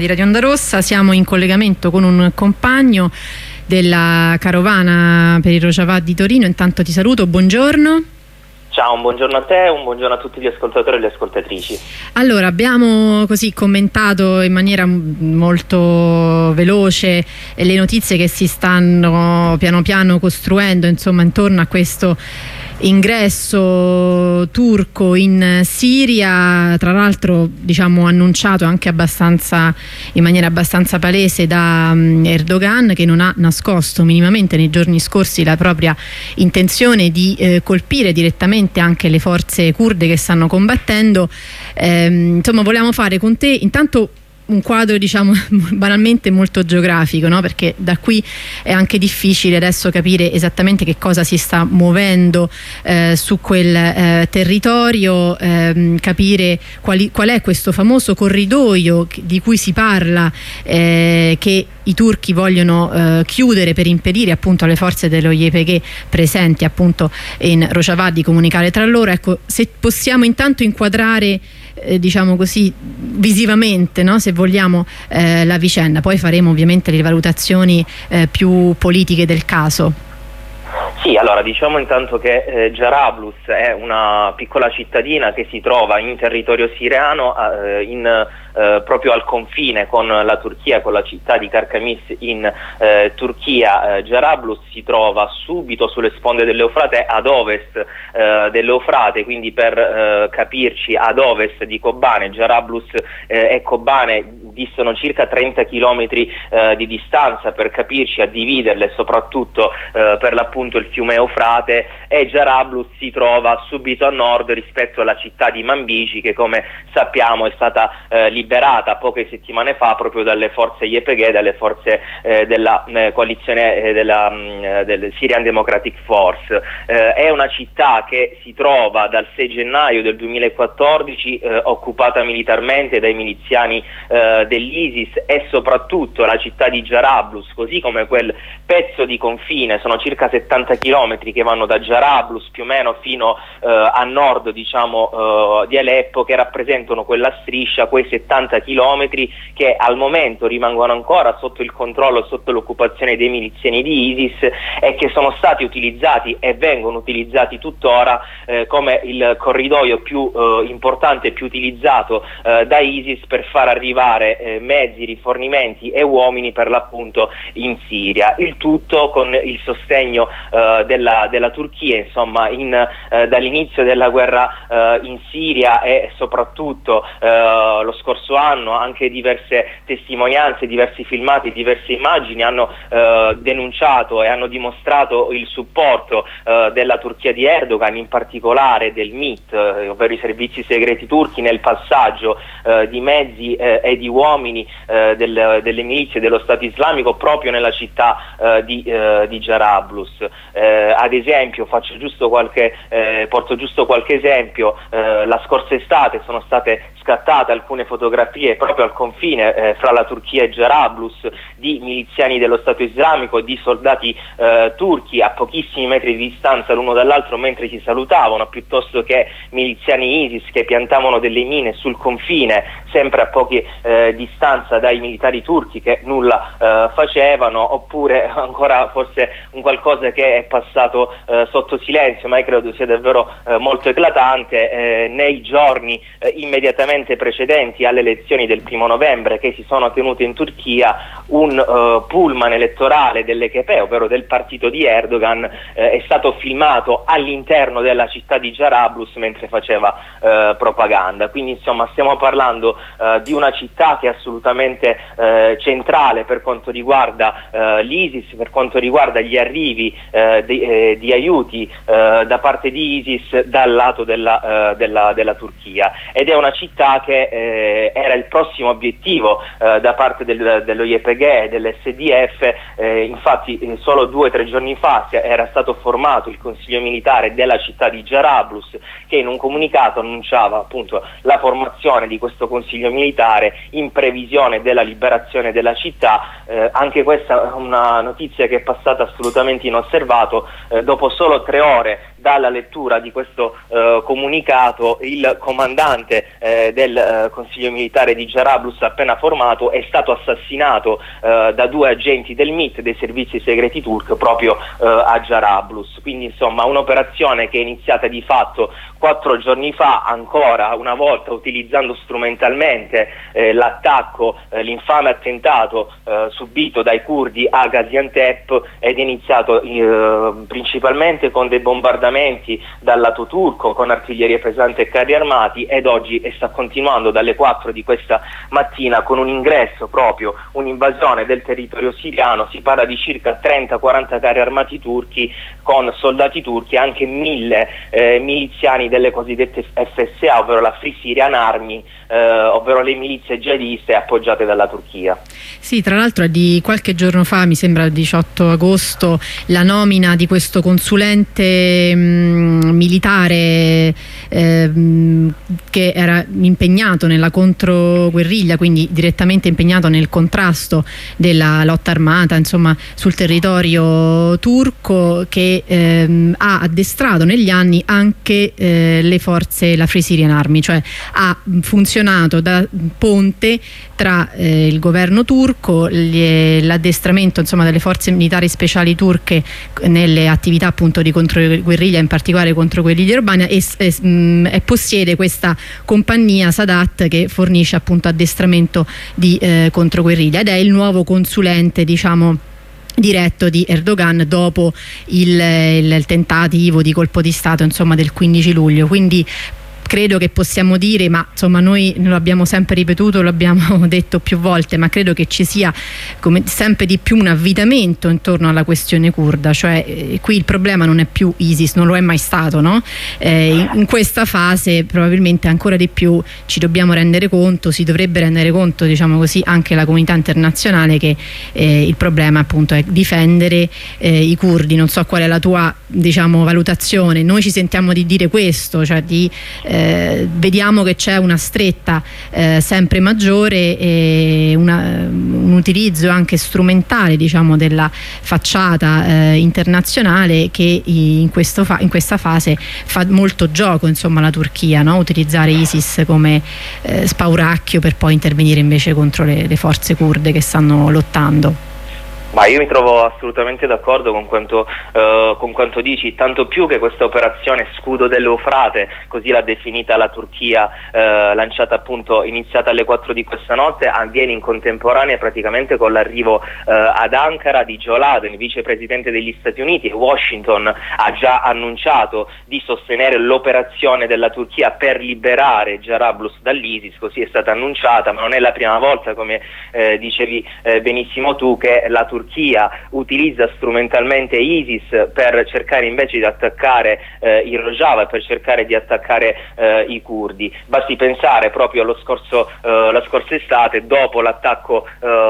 Di Radio Onda Rossa siamo in collegamento con un compagno della carovana per il Rojava di Torino. Intanto ti saluto, buongiorno. Ciao, un buongiorno a te, un buongiorno a tutti gli ascoltatori e le ascoltatrici. Allora, abbiamo così commentato in maniera molto veloce le notizie che si stanno piano piano costruendo, insomma, intorno a questo ingresso turco in Siria, tra l'altro diciamo annunciato anche in maniera abbastanza palese da Erdogan, che non ha nascosto minimamente nei giorni scorsi la propria intenzione di colpire direttamente anche le forze kurde che stanno combattendo. Insomma, volevamo fare con te intanto un quadro, diciamo, banalmente molto geografico, no? Perché da qui è anche difficile adesso capire esattamente che cosa si sta muovendo su quel territorio, capire qual è questo famoso corridoio di cui si parla, che i turchi vogliono chiudere per impedire appunto alle forze dello YPG presenti appunto in Rojava di comunicare tra loro. Ecco, se possiamo intanto inquadrare diciamo così visivamente, no? Se vogliamo, la vicenda, poi faremo ovviamente le valutazioni più politiche del caso. Sì, allora diciamo intanto che Jarablus è una piccola cittadina che si trova in territorio siriano, proprio al confine con la Turchia, con la città di Karkamis in Turchia. Jarablus si trova subito sulle sponde dell'Eufrate, ad ovest dell'Eufrate, quindi per capirci ad ovest di Kobane. Jarablus e Kobane distano circa 30 km di distanza, per capirci, a dividerle soprattutto per l'appunto il fiume Eufrate, e Jarablus si trova subito a nord rispetto alla città di Manbij, che come sappiamo è stata liberata poche settimane fa proprio dalle forze YPG, dalle forze della coalizione del Syrian Democratic Force. È una città che si trova dal 6 gennaio del 2014 occupata militarmente dai miliziani dell'ISIS, e soprattutto la città di Jarablus, così come quel pezzo di confine, sono circa 70 chilometri che vanno da Jarablus più o meno fino a nord, diciamo, di Aleppo, che rappresentano quella striscia, quei 70 chilometri che al momento rimangono ancora sotto il controllo, sotto l'occupazione dei miliziani di ISIS, e che sono stati utilizzati e vengono utilizzati tuttora come il corridoio più importante e più utilizzato da ISIS per far arrivare mezzi, rifornimenti e uomini per l'appunto in Siria. Il tutto con il sostegno della Turchia, insomma, dall'inizio della guerra in Siria, e soprattutto lo scorso anno anche diverse testimonianze, diversi filmati, diverse immagini hanno denunciato e hanno dimostrato il supporto della Turchia di Erdogan, in particolare del MIT, ovvero i servizi segreti turchi, nel passaggio di mezzi e di uomini delle milizie dello Stato Islamico proprio nella città di Jarablus. Ad esempio, porto giusto qualche esempio. La scorsa estate sono state scattate alcune fotografie proprio al confine fra la Turchia e Jarablus di miliziani dello Stato Islamico e di soldati turchi a pochissimi metri di distanza l'uno dall'altro mentre si salutavano, piuttosto che miliziani ISIS che piantavano delle mine sul confine, sempre a poche distanza dai militari turchi che nulla facevano, oppure ancora forse un qualcosa che è passato sotto silenzio, ma credo sia davvero molto eclatante. Nei giorni immediatamente precedenti alle elezioni del 1° novembre che si sono tenute in Turchia, un pullman elettorale dell'EKP, ovvero del partito di Erdogan, è stato filmato all'interno della città di Jarablus mentre faceva propaganda. Quindi insomma stiamo parlando di una città che è assolutamente centrale per quanto riguarda l'ISIS, per quanto riguarda gli arrivi di aiuti da parte di ISIS dal lato della Turchia, ed è una città che era il prossimo obiettivo da parte dello YPG e dell'SDF. Infatti solo 2 o 3 giorni fa era stato formato il consiglio militare della città di Jarablus, che in un comunicato annunciava appunto la formazione di questo consiglio militare in previsione della liberazione della città. Anche questa è una notizia che è passata assolutamente inosservato. Dopo solo 3 ore dalla lettura di questo comunicato il comandante del Consiglio Militare di Jarablus appena formato è stato assassinato da 2 agenti del MIT, dei servizi segreti turchi, proprio a Jarablus. Quindi insomma un'operazione che è iniziata di fatto 4 giorni fa, ancora una volta utilizzando strumentalmente l'attacco, l'infame attentato subito dai curdi a Gaziantep, ed è iniziato principalmente con dei bombardamenti dal lato turco con artiglieria pesante e carri armati, ed oggi sta continuando dalle 4 di questa mattina con un ingresso, proprio un'invasione del territorio siriano. Si parla di circa 30-40 carri armati turchi con soldati turchi, anche 1000 miliziani delle cosiddette FSA, ovvero la Free Syrian Army, ovvero le milizie jihadiste appoggiate dalla Turchia. Sì, tra l'altro è di qualche giorno fa, mi sembra il 18 agosto, la nomina di questo consulente militare che era impegnato nella controguerriglia, quindi direttamente impegnato nel contrasto della lotta armata, insomma, sul territorio turco, che ha addestrato negli anni anche le forze, la Free Syrian Army, cioè ha funzionato da ponte tra il governo turco, l'addestramento insomma delle forze militari speciali turche nelle attività appunto di controguerriglia, in particolare controguerriglia urbana, e possiede questa compagnia Sadat che fornisce appunto addestramento di controguerriglia, ed è il nuovo consulente, diciamo, diretto di Erdogan dopo il tentativo di colpo di Stato, insomma, del 15 luglio. Quindi credo che possiamo dire, ma insomma noi lo abbiamo sempre ripetuto, lo abbiamo detto più volte, ma credo che ci sia come sempre di più un avvitamento intorno alla questione curda, cioè qui il problema non è più ISIS, non lo è mai stato, no? In questa fase probabilmente ancora di più ci dobbiamo rendere conto, si dovrebbe rendere conto, diciamo così, anche la comunità internazionale, che il problema appunto è difendere i curdi. Non so qual è la tua, diciamo, valutazione. Noi ci sentiamo di dire questo, cioè vediamo che c'è una stretta sempre maggiore e un utilizzo anche strumentale, diciamo, della facciata internazionale, che in questa fase fa molto gioco, insomma, la Turchia, no? Utilizzare ISIS come spauracchio per poi intervenire invece contro le forze curde che stanno lottando. Ma io mi trovo assolutamente d'accordo con quanto dici, tanto più che questa operazione Scudo dell'Eufrate, così l'ha definita la Turchia, lanciata appunto, iniziata alle 4 di questa notte, avviene in contemporanea praticamente con l'arrivo ad Ankara di Joe Biden, vicepresidente degli Stati Uniti. Washington ha già annunciato di sostenere l'operazione della Turchia per liberare Jarablus dall'ISIS, così è stata annunciata, ma non è la prima volta, come dicevi benissimo tu, che la Turchia utilizza strumentalmente ISIS per cercare invece di attaccare i Rojava, per cercare di attaccare i curdi. Basti pensare proprio la scorsa estate, dopo l'attentato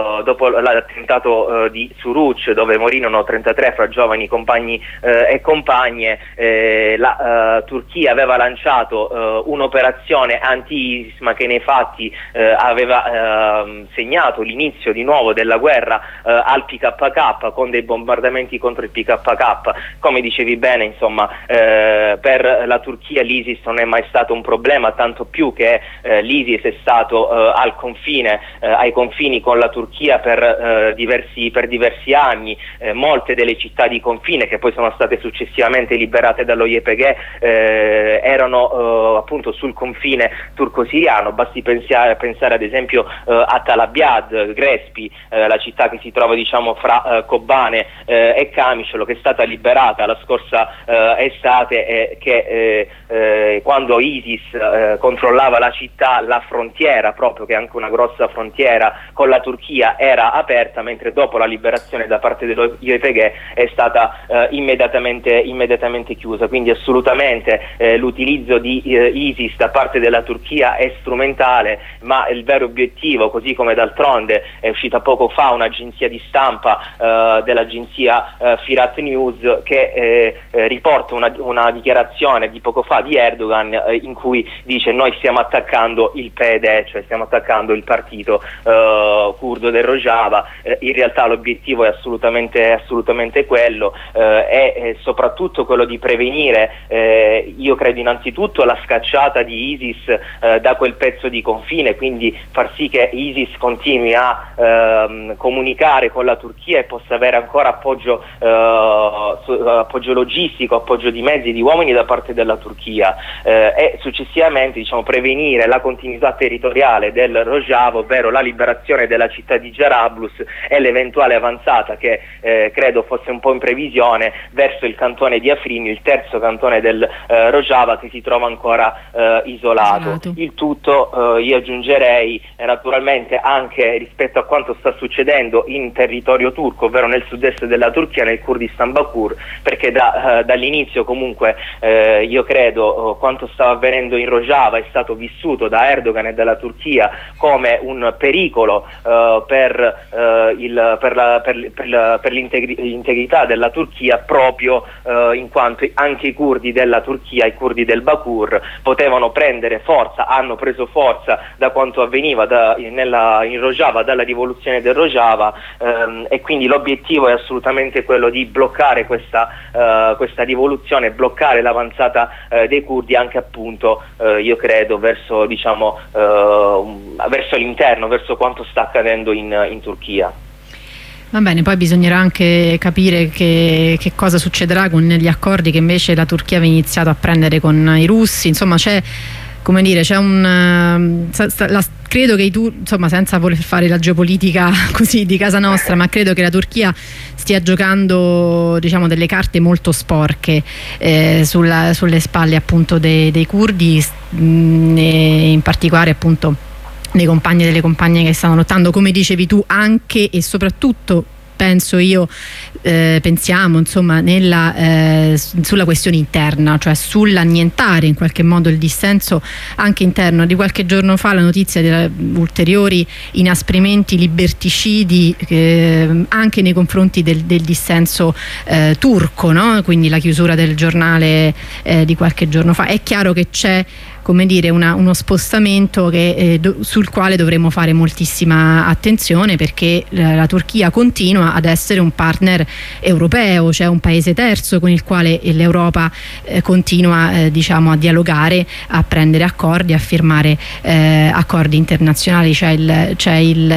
di Suruc, dove morirono 33 fra giovani compagni e compagne. La Turchia aveva lanciato un'operazione anti-ISIS, ma che nei fatti aveva segnato l'inizio di nuovo della guerra al PKK, con dei bombardamenti contro il PKK. Come dicevi bene, insomma, per la Turchia l'ISIS non è mai stato un problema, tanto più che l'ISIS è stato ai confini con la Turchia per diversi anni. Molte delle città di confine, che poi sono state successivamente liberate dallo YPG, erano appunto sul confine turco-siriano. Basti pensare ad esempio a Tal Abyad, Grespi, la città che si trova, diciamo, fra Kobane e Kamishlo, che è stata liberata la scorsa estate, che quando ISIS controllava la città, la frontiera, proprio, che è anche una grossa frontiera con la Turchia, era aperta, mentre dopo la liberazione da parte dello YPG è stata immediatamente chiusa. Quindi assolutamente l'utilizzo di ISIS da parte della Turchia è strumentale, ma il vero obiettivo, così come d'altronde è uscita poco fa un'agenzia di stampa stampa dell'agenzia Firat News, che riporta una dichiarazione di poco fa di Erdogan in cui dice: noi stiamo attaccando il PYD, cioè stiamo attaccando il partito curdo del Rojava. In realtà l'obiettivo è assolutamente quello, è soprattutto quello di prevenire, io credo innanzitutto, la scacciata di ISIS da quel pezzo di confine, quindi far sì che ISIS continui a comunicare con la Turchia e possa avere ancora appoggio logistico, appoggio di mezzi e di uomini da parte della Turchia, e successivamente, diciamo, prevenire la continuità territoriale del Rojava, ovvero la liberazione della città di Jarablus e l'eventuale avanzata, che credo fosse un po' in previsione, verso il cantone di Afrin, il terzo cantone del Rojava, che si trova ancora isolato. Il tutto, io aggiungerei, naturalmente anche rispetto a quanto sta succedendo in territorio turco, ovvero nel sud-est della Turchia, nel Kurdistan Bakur, perché dall'inizio comunque io credo quanto stava avvenendo in Rojava è stato vissuto da Erdogan e dalla Turchia come un pericolo per l'integrità della Turchia, proprio in quanto anche i curdi della Turchia, i curdi del Bakur, potevano prendere forza, hanno preso forza da quanto avveniva in Rojava, dalla rivoluzione del Rojava, e quindi l'obiettivo è assolutamente quello di bloccare questa rivoluzione, bloccare l'avanzata dei curdi, anche appunto io credo verso, diciamo, verso l'interno, verso quanto sta accadendo in Turchia. Va bene, poi bisognerà anche capire che cosa succederà con gli accordi che invece la Turchia aveva iniziato a prendere con i russi. Insomma, c'è, come dire, c'è credo che insomma, senza voler fare la geopolitica così di casa nostra, ma credo che la Turchia stia giocando, diciamo, delle carte molto sporche sulle spalle appunto dei curdi, e in particolare appunto dei compagni e delle compagne che stanno lottando, come dicevi tu, anche e soprattutto penso io, pensiamo insomma sulla questione interna, cioè sull'annientare in qualche modo il dissenso anche interno. Di qualche giorno fa la notizia di ulteriori inasprimenti liberticidi anche nei confronti del dissenso turco, no? Quindi la chiusura del giornale di qualche giorno fa. È chiaro che c'è, come dire, uno spostamento sul quale dovremo fare moltissima attenzione, perché la Turchia continua ad essere un partner europeo, cioè un paese terzo con il quale l'Europa continua diciamo a dialogare, a prendere accordi, a firmare accordi internazionali. C'è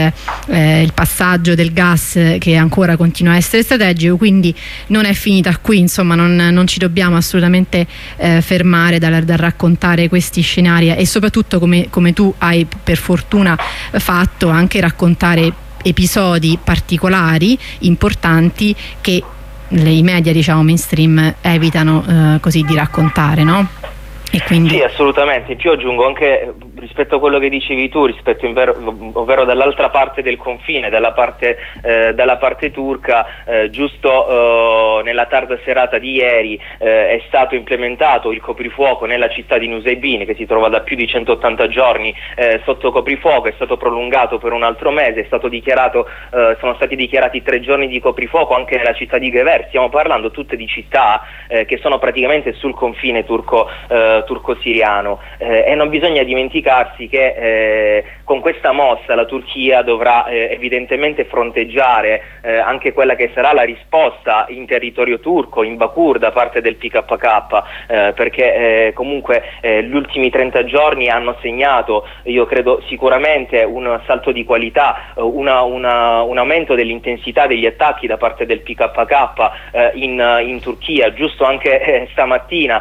il passaggio del gas che ancora continua a essere strategico, quindi non è finita qui, insomma non ci dobbiamo assolutamente fermare dal raccontare questi scenari, e soprattutto, come tu hai per fortuna fatto, anche raccontare episodi particolari importanti che i media, diciamo, mainstream evitano così di raccontare, no? E quindi... Sì, assolutamente. In più aggiungo anche, rispetto a quello che dicevi tu, ovvero dall'altra parte del confine, dalla parte turca, giusto nella tarda serata di ieri è stato implementato il coprifuoco nella città di Nusaybin, che si trova da più di 180 giorni sotto coprifuoco. È stato prolungato per un altro mese, sono stati dichiarati 3 giorni di coprifuoco anche nella città di Gever. Stiamo parlando tutte di città che sono praticamente sul confine turco-siriano, e non bisogna dimenticarsi che con questa mossa la Turchia dovrà evidentemente fronteggiare anche quella che sarà la risposta in territorio turco, in Bakur, da parte del PKK, perché comunque gli ultimi 30 giorni hanno segnato, io credo, sicuramente un salto di qualità, un aumento dell'intensità degli attacchi da parte del PKK in Turchia. Giusto anche stamattina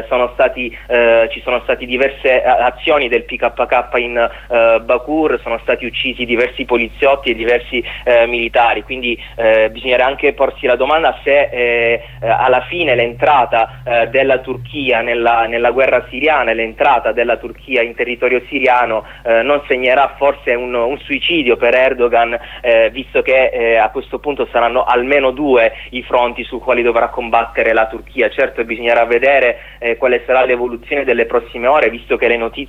ci sono stati diverse azioni del PKK in Bakur, sono stati uccisi diversi poliziotti e diversi militari, quindi bisognerà anche porsi la domanda se alla fine l'entrata della Turchia nella guerra siriana, l'entrata della Turchia in territorio siriano non segnerà forse un suicidio per Erdogan, visto che a questo punto saranno almeno 2 i fronti su quali dovrà combattere la Turchia. Certo, bisognerà vedere quale sarà l'evoluzione delle prossime ore, visto che le notizie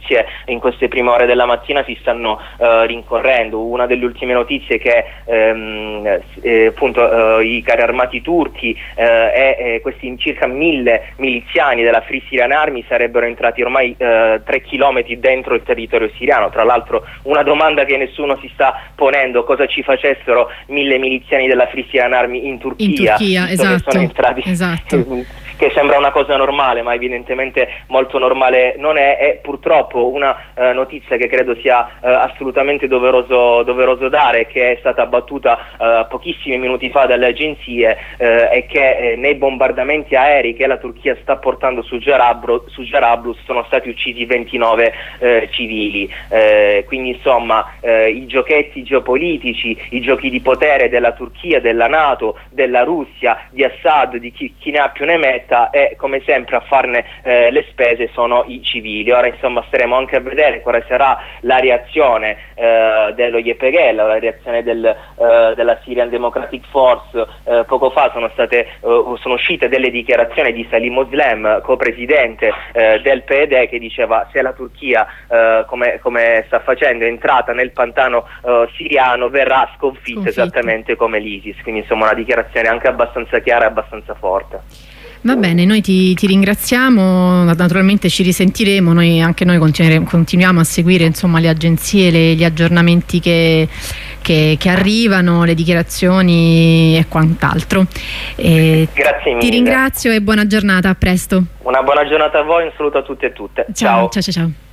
in queste prime ore della mattina si stanno rincorrendo. Una delle ultime notizie che appunto i carri armati turchi e questi circa 1000 miliziani della Free Syrian Army sarebbero entrati ormai 3 chilometri dentro il territorio siriano. Tra l'altro una domanda che nessuno si sta ponendo: cosa ci facessero 1000 miliziani della Free Syrian Army in Turchia, esatto, che sono entrati, che sembra una cosa normale, ma evidentemente molto normale non è. E purtroppo una notizia che credo sia assolutamente doveroso dare, che è stata battuta pochissimi minuti fa dalle agenzie, è che nei bombardamenti aerei che la Turchia sta portando su Jarablus sono stati uccisi 29 civili. Quindi insomma i giochetti geopolitici, i giochi di potere della Turchia, della NATO, della Russia, di Assad, di chi ne ha più ne metta, e come sempre a farne le spese sono i civili. Ora insomma staremo anche a vedere quale sarà la reazione dello YPG, la reazione della Syrian Democratic Force. Poco fa sono uscite delle dichiarazioni di Salim Oslem, co-presidente del PED, che diceva: se la Turchia come sta facendo è entrata nel pantano siriano, verrà sconfitta esattamente come l'ISIS. Quindi insomma una dichiarazione anche abbastanza chiara e abbastanza forte. Va bene, noi ti ringraziamo, naturalmente ci risentiremo, anche noi continuiamo a seguire insomma le agenzie, gli aggiornamenti che arrivano, le dichiarazioni e quant'altro. Grazie mille. Ti ringrazio e buona giornata, a presto. Una buona giornata a voi, un saluto a tutti e tutte. Ciao.